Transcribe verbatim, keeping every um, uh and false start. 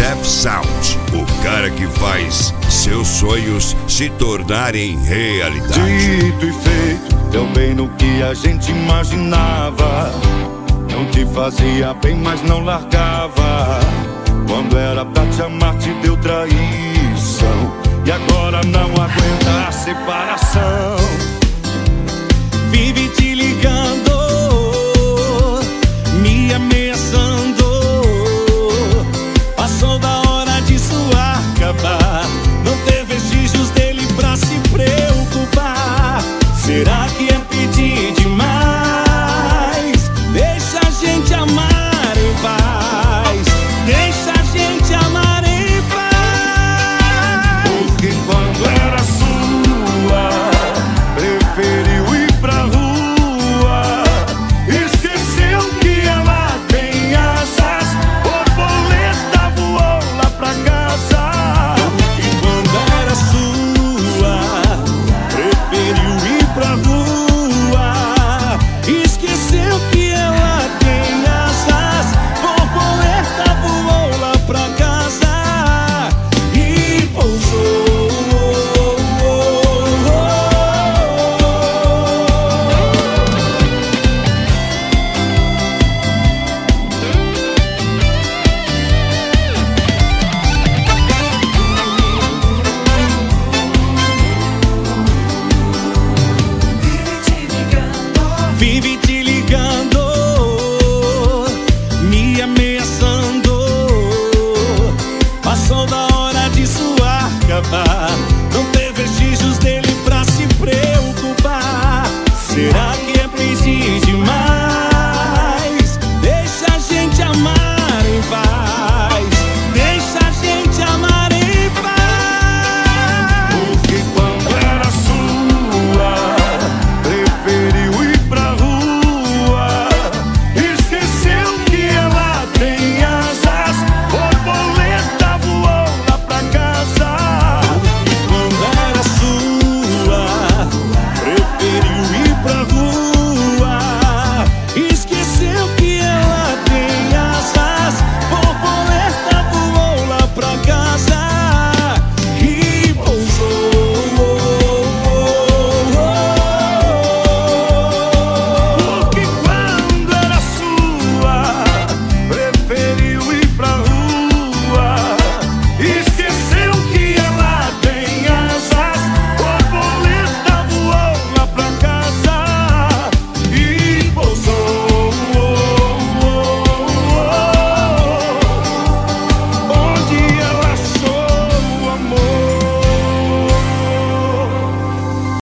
Jeff Sound, o cara que faz seus sonhos se tornarem realidade. Dito e feito, deu bem no que a gente imaginava. Não te fazia bem, mas não largava. Quando era pra te amar, te deu traição. E agora não aguenta a separação. Vive te ligando